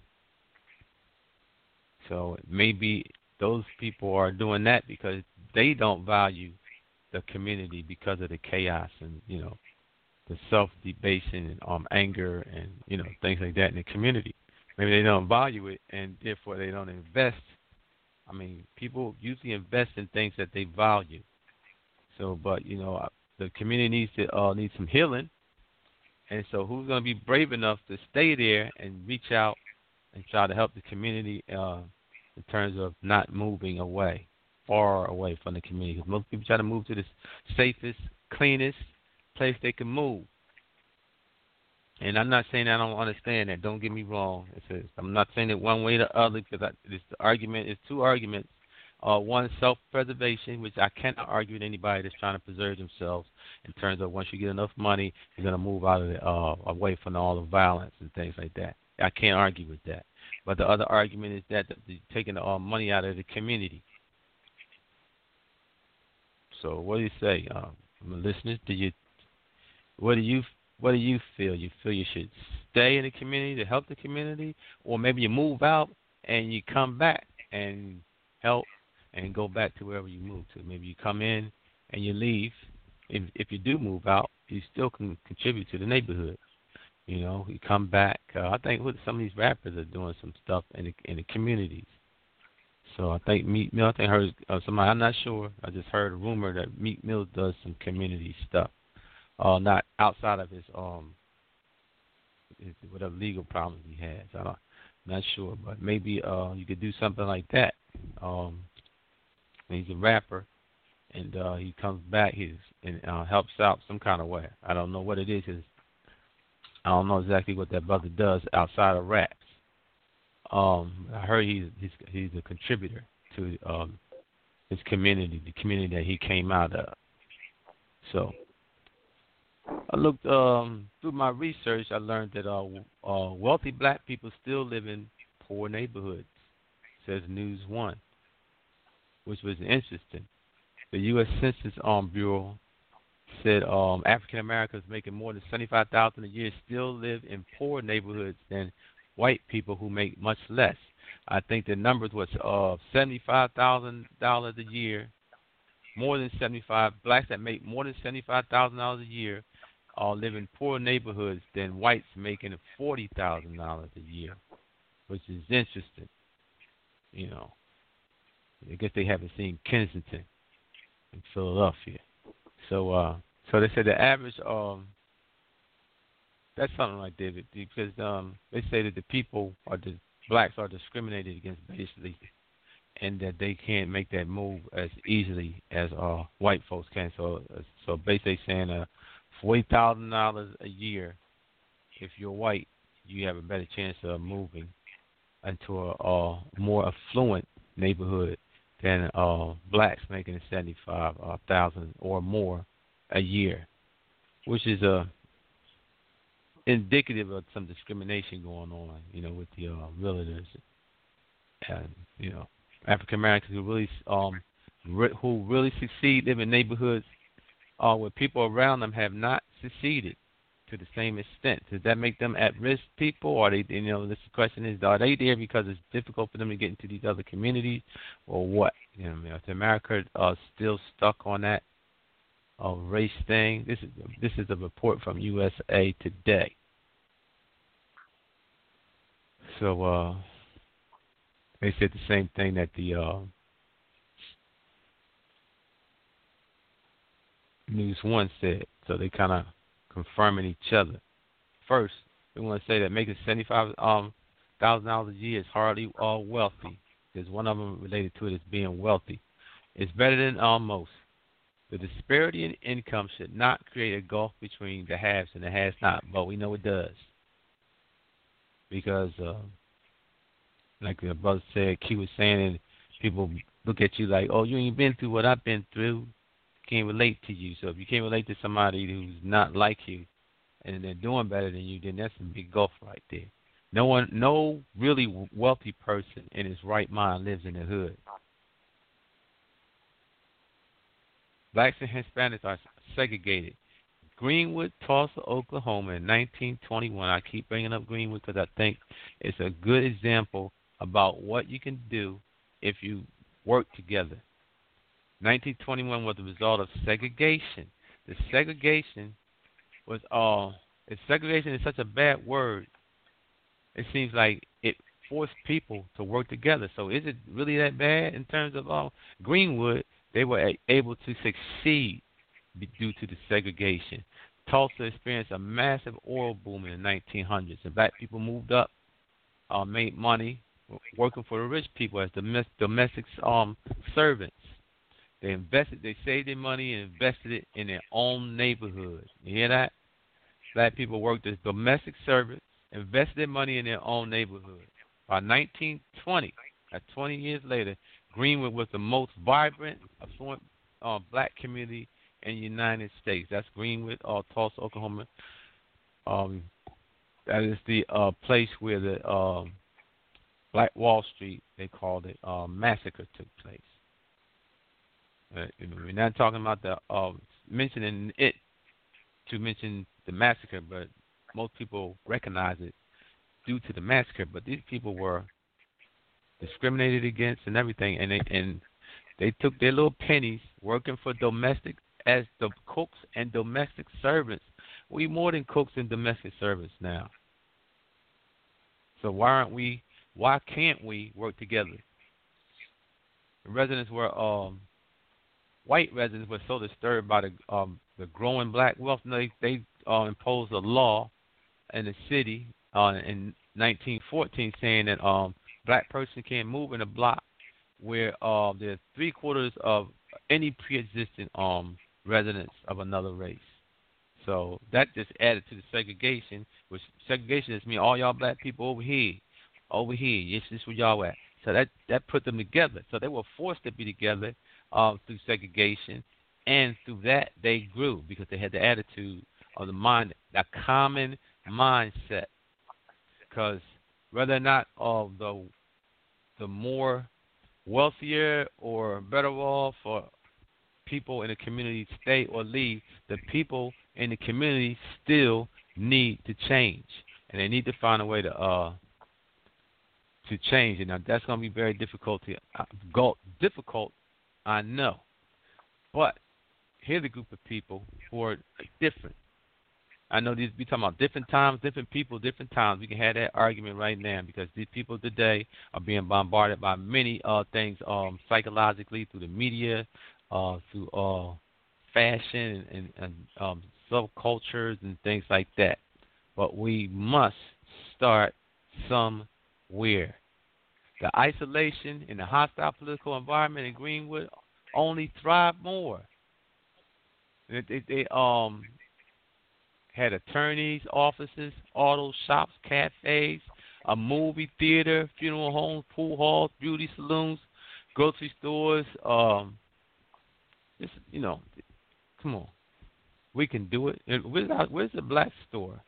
So maybe those people are doing that because they don't value the community because of the chaos and, you know, the self-debasing and um, anger and, you know, things like that in the community. Maybe they don't value it and therefore they don't invest. I mean, people usually invest in things that they value. So, but, you know, the community needs to uh, need some healing. And so who's going to be brave enough to stay there and reach out and try to help the community uh, in terms of not moving away, far away from the community? Because most people try to move to the safest, cleanest place they can move. And I'm not saying I don't understand that. Don't get me wrong. It's a, I'm not saying it one way or the other because I, it's the argument. It's two arguments. Uh, one, self-preservation, which I cannot argue with anybody that's trying to preserve themselves in terms of once you get enough money, you're going to move out of the, uh, away from all the violence and things like that. I can't argue with that. But the other argument is that they're taking all money out of the community. So what do you say, uh, listeners? Do you what do you what do you feel? You feel you should stay in the community to help the community, or maybe you move out and you come back and help and go back to wherever you moved to? Maybe you come in and you leave. If if you do move out, you still can contribute to the neighborhood. You know, you come back. Uh, I think some of these rappers are doing some stuff in the in the communities. So I think Meek Mill. I think I heard uh, somebody. I'm not sure. I just heard a rumor that Meek Mill does some community stuff, uh, not outside of his um his, whatever legal problems he has. I don't, I'm not sure, but maybe uh you could do something like that. Um, he's a rapper, and uh, he comes back. He's and uh, helps out some kind of way. I don't know what it is. His, I don't know exactly what that brother does outside of raps. Um, I heard he's he's he's a contributor to um, his community, the community that he came out of. So I looked um, through my research. I learned that uh, uh, wealthy black people still live in poor neighborhoods, says News One, which was interesting. The U S Census um, Bureau said um, African Americans making more than seventy-five thousand dollars a year still live in poor neighborhoods than white people who make much less. I think the numbers was uh, seventy-five thousand dollars a year, more than seventy-five. Blacks that make more than seventy-five thousand dollars a year uh, live in poor neighborhoods than whites making forty thousand dollars a year, which is interesting. You know, I guess they haven't seen Kensington in Philadelphia. So, uh, so they said the average, um, that's something like that, because um, they say that the people are the blacks are discriminated against basically, and that they can't make that move as easily as uh, white folks can. So, uh, so basically saying uh, forty thousand dollars a year, if you're white, you have a better chance of moving into a, a more affluent neighborhood than uh, blacks making seventy-five thousand or more a year, which is uh, indicative of some discrimination going on, you know, with the uh, realtors and, you know, African Americans who really um re- who really succeed live in neighborhoods uh, where people around them have not succeeded to the same extent. Does that make them at-risk people, or are they, you know, this question is, are they there because it's difficult for them to get into these other communities, or what? You know, I mean, is America uh, still stuck on that uh, race thing? This is this is a report from U S A Today. So uh, they said the same thing, that the uh, News One said. So they kind of confirming each other. First, we want to say that making seventy-five um thousand dollars a year is hardly all wealthy. There's one of them related to it as being wealthy. It's better than almost. The disparity in income should not create a gulf between the haves and the has-not, but we know it does. Because, uh, like the brother said, Key was saying, and people look at you like, oh, you ain't been through what I've been through. Can't relate to you. So if you can't relate to somebody who's not like you and they're doing better than you, then that's a big gulf right there. No one, no really wealthy person in his right mind lives in the hood. Blacks and Hispanics are segregated. Greenwood, Tulsa, Oklahoma in nineteen twenty-one. I keep bringing up Greenwood because I think it's a good example about what you can do if you work together. nineteen twenty-one was the result of segregation. The segregation was all. Uh, if segregation is such a bad word, it seems like it forced people to work together. So is it really that bad in terms of uh, Greenwood? They were able to succeed due to the segregation. Tulsa experienced a massive oil boom in the nineteen hundreds. And black people moved up, uh, made money, working for the rich people as domestic, domestic um, servants. They invested, they saved their money and invested it in their own neighborhood. You hear that? Black people worked as domestic servants, invested their money in their own neighborhood. By nineteen twenty, at twenty years later, Greenwood was the most vibrant, affluent uh, black community in the United States. That's Greenwood, uh, Tulsa, Oklahoma. Um, that is the uh, place where the um, Black Wall Street, they called it, uh, massacre took place. Uh, we're not talking about the uh, mentioning it to mention the massacre, but most people recognize it due to the massacre. But these people were discriminated against and everything, and they, and they took their little pennies working for domestic as the cooks and domestic servants. We more than cooks and domestic servants now. So why aren't we? Why can't we work together? The residents were um, white residents were so disturbed by the um, the growing black wealth. They they uh, imposed a law in the city uh, in nineteen fourteen saying that um. black person can't move in a block where uh, there's three quarters of any pre-existing um, residents of another race. So that just added to the segregation, which segregation is mean all y'all black people over here, over here. Yes, this is where y'all at. So that, that put them together. So they were forced to be together uh, through segregation, and through that they grew because they had the attitude of the mind, a common mindset. Because whether or not uh, the the more wealthier or better off or people in the community stay or leave, the people in the community still need to change, and they need to find a way to uh to change it. Now that's going to be very difficult. To, uh, go, difficult, I know, but here's a group of people who are different. I know these we talking about different times, different people, different times. We can have that argument right now because these people today are being bombarded by many uh, things um, psychologically through the media, uh, through uh, fashion and, and, and um, subcultures and things like that. But we must start somewhere. The isolation in the hostile political environment in Greenwood only thrive more. They, they, they um. had attorneys' offices, auto shops, cafes, a movie theater, funeral homes, pool halls, beauty salons, grocery stores. Um, this, you know, come on, we can do it. Where's, our, where's the black store?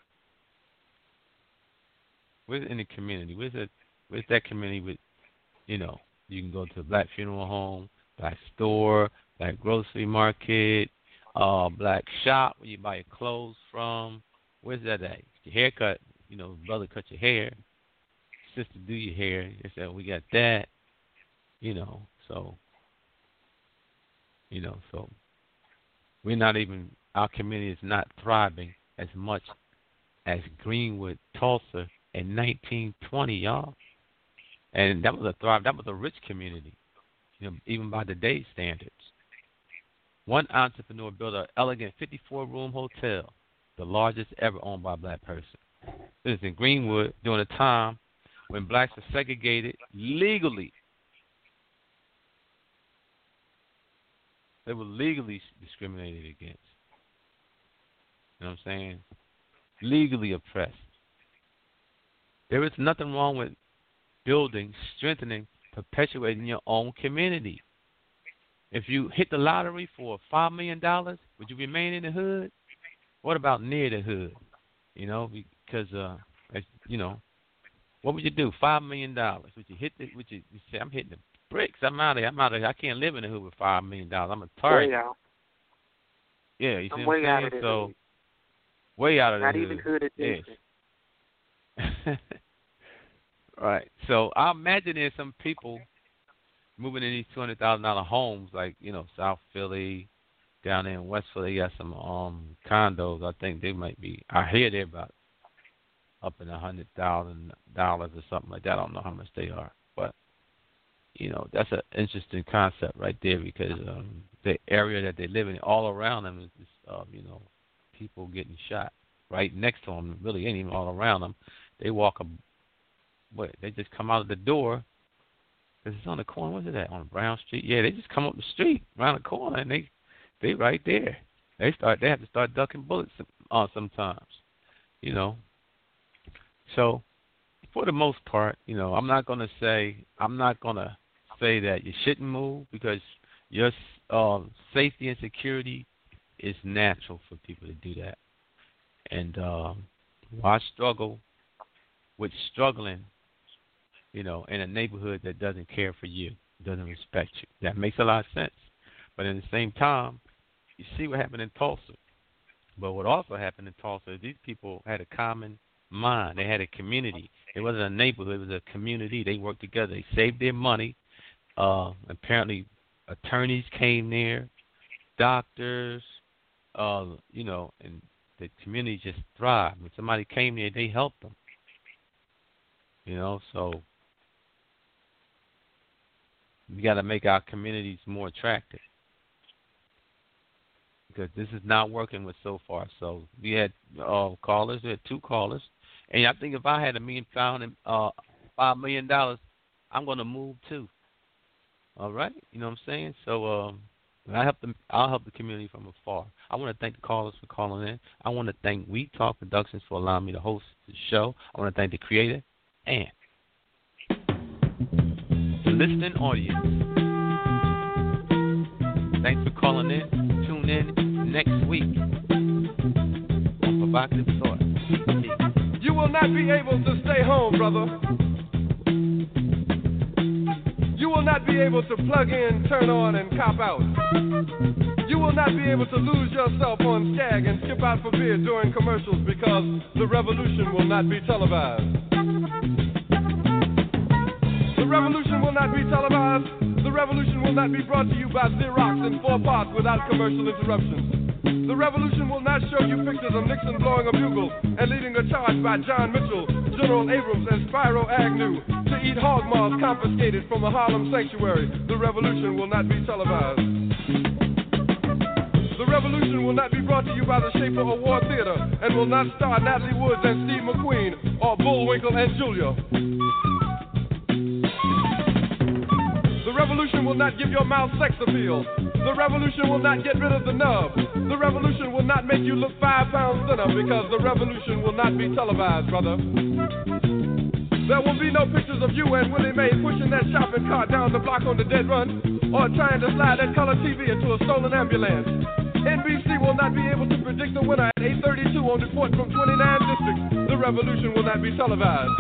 Where's in the community? Where's it? Where's that community with, you know, you can go to a black funeral home, black store, black grocery market. Uh, black shop where you buy your clothes from. Where's that at? Your haircut, you know, brother cut your hair, sister do your hair. They said we got that, you know. So, you know, so we're not even our community is not thriving as much as Greenwood, Tulsa in nineteen twenty, y'all. And that was a thrive. That was a rich community, you know, even by today's standards. One entrepreneur built an elegant fifty-four room hotel, the largest ever owned by a black person. This is in Greenwood during a time when blacks were segregated legally. They were legally discriminated against. You know what I'm saying? Legally oppressed. There is nothing wrong with building, strengthening, perpetuating your own community. If you hit the lottery for five million dollars, would you remain in the hood? What about near the hood? You know, because, uh, you know, what would you do? five million dollars. Would you hit the, would you, you say, I'm hitting the bricks. I'm out of here. I'm out of here. I can't live in the hood with five million dollars. I'm a target. Way out. Yeah, you see I'm what way I'm out saying? of this So, hood. way out of the Not hood. even hood adjacent. Yes. Right. So I imagine there's some people moving in these two hundred thousand dollar homes, like, you know, South Philly, down there in West Philly, they got some um condos. I think they might be. I hear they're about up in a hundred thousand dollars or something like that. I don't know how much they are, but you know, that's an interesting concept right there, because um, the area that they live in, all around them is, is uh, you know, people getting shot. Right next to them, really ain't even all around them. They walk a What, they just come out of the door, because it's on the corner. What's it at? On Brown Street? Yeah, they just come up the street, around the corner, and they they right there. They start. They have to start ducking bullets uh, sometimes, you know. So, for the most part, you know, I'm not gonna say I'm not gonna say that you shouldn't move, because your uh, safety and security is natural for people to do that. And uh, why struggle with struggling, you know, in a neighborhood that doesn't care for you, doesn't respect you? That makes a lot of sense. But at the same time, you see what happened in Tulsa. But what also happened in Tulsa is these people had a common mind. They had a community. It wasn't a neighborhood. It was a community. They worked together. They saved their money. Uh, apparently, attorneys came there, doctors, uh, you know, and the community just thrived. When somebody came there, they helped them. You know, so we got to make our communities more attractive, because this is not working with so far. So we had uh, callers, we had two callers, and I think if I had a million pound and uh, five million dollars, I'm going to move too. All right, you know what I'm saying? So um, I help them. I'll help the community from afar. I want to thank the callers for calling in. I want to thank We Talk Productions for allowing me to host the show. I want to thank the creator and the listening audience. Thanks for calling in. Tune in next week on Provocative Thought. You will not be able to stay home, brother. You will not be able to plug in, turn on, and cop out. You will not be able to lose yourself on Skag and skip out for beer during commercials, because the revolution will not be televised. The revolution will not be televised. The revolution will not be brought to you by Xerox in four parts without commercial interruptions. The revolution will not show you pictures of Nixon blowing a bugle and leading a charge by John Mitchell, General Abrams, and Spyro Agnew to eat hog maws confiscated from a Harlem sanctuary. The revolution will not be televised. The revolution will not be brought to you by the Schaefer Award Theater and will not star Natalie Woods and Steve McQueen or Bullwinkle and Julia. The revolution will not give your mouth sex appeal. The revolution will not get rid of the nub. The revolution will not make you look five pounds thinner, because the revolution will not be televised, brother. There will be no pictures of you and Willie Mae pushing that shopping cart down the block on the dead run, or trying to slide that color T V into a stolen ambulance. N B C will not be able to predict the winner at eight thirty-two on Report from twenty-nine districts. The revolution will not be televised.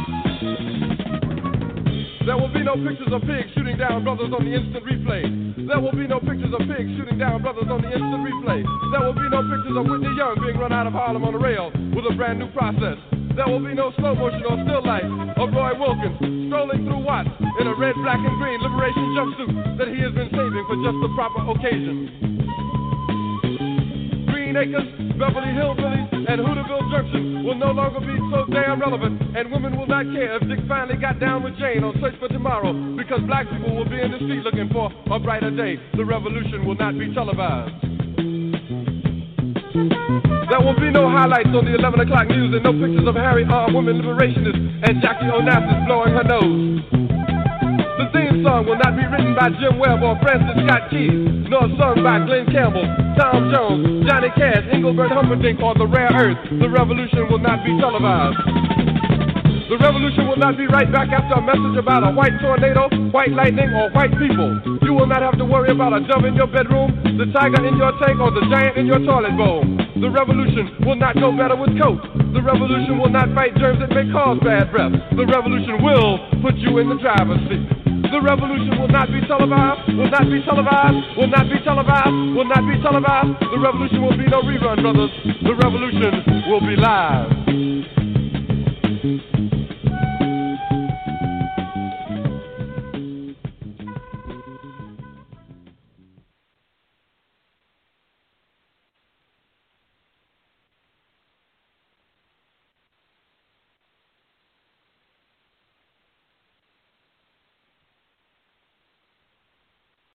There will be no pictures of pigs shooting down brothers on the instant replay. There will be no pictures of pigs shooting down brothers on the instant replay. There will be no pictures of Whitney Young being run out of Harlem on a rail with a brand new process. There will be no slow motion or still life of Roy Wilkins strolling through Watts in a red, black, and green liberation jumpsuit that he has been saving for just the proper occasion. Green Acres, Beverly Hillbillies, and Hooterville Junction will no longer be so damn relevant, and women will not care if Dick finally got down with Jane on Search for Tomorrow, because black people will be in the street looking for a brighter day. The revolution will not be televised. There will be no highlights on the eleven o'clock news and no pictures of Harry armed women liberationists and Jackie Onassis blowing her nose. The theme song will not be written by Jim Webb or Francis Scott Key, nor sung by Glenn Campbell, Tom Jones, Johnny Cash, Engelbert Humperdinck, or The Rare Earth. The revolution will not be televised. The revolution will not be right back after a message about a white tornado, white lightning, or white people. You will not have to worry about a dove in your bedroom, the tiger in your tank, or the giant in your toilet bowl. The revolution will not go better with coke. The revolution will not fight germs that may cause bad breath. The revolution will put you in the driver's seat. The revolution will not be televised, will not be televised, will not be televised, will not be televised. The revolution will be no rerun, brothers. The revolution will be live.